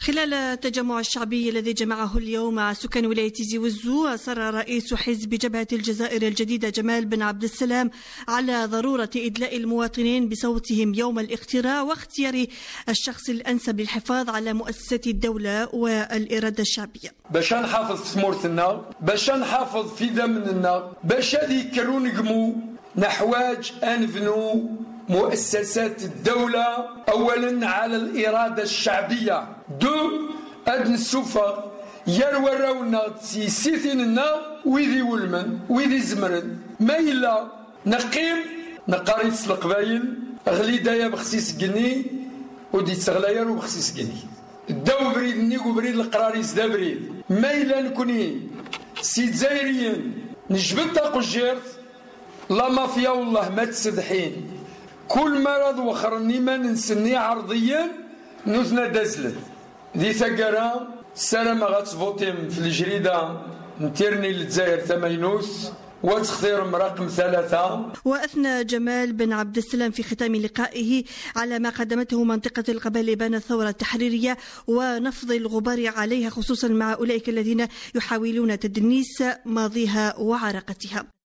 خلال التجمع الشعبي الذي جمعه اليوم مع سكان ولاية تيزي وزو، أصر رئيس حزب جبهة الجزائر الجديدة جمال بن عبد السلام على ضرورة إدلاء المواطنين بصوتهم يوم الاختيار واختيار الشخص الأنسب للحفاظ على مؤسسات الدولة والإرادة الشعبية. باش نحافظ ثمورتنا، باش نحافظ في دمنا، باش يكرو نقمو نحواج أنبنو مؤسسات الدولة أولا على الإرادة الشعبية، أدن السوفة يروى راونا سيثيننا ويذي ولمن ويذي زمرن ما إلا نقيم نقاريس القبايل غلي دايا بخسيس قني ودي تغلاير وبخسيس قني الدو بريد نيقو بريد القراريس دا بريد ما إلا نكوني سي جزائريين نجبد تاقو الجيرت لا مافيا والله ما تسدحين كل مرض وخرني ما ننسني عرضيا نوثنا دازلت ذي ثقرا السلامة غتفوتيم في الجريدة نتيرني للجزائر ثمينوس وتختير رقم 3. وأثنى جمال بن عبد السلام في ختام لقائه على ما قدمته منطقة القبائل بين الثورة التحريرية ونفض الغبار عليها، خصوصا مع أولئك الذين يحاولون تدنيس ماضيها وعراقتها.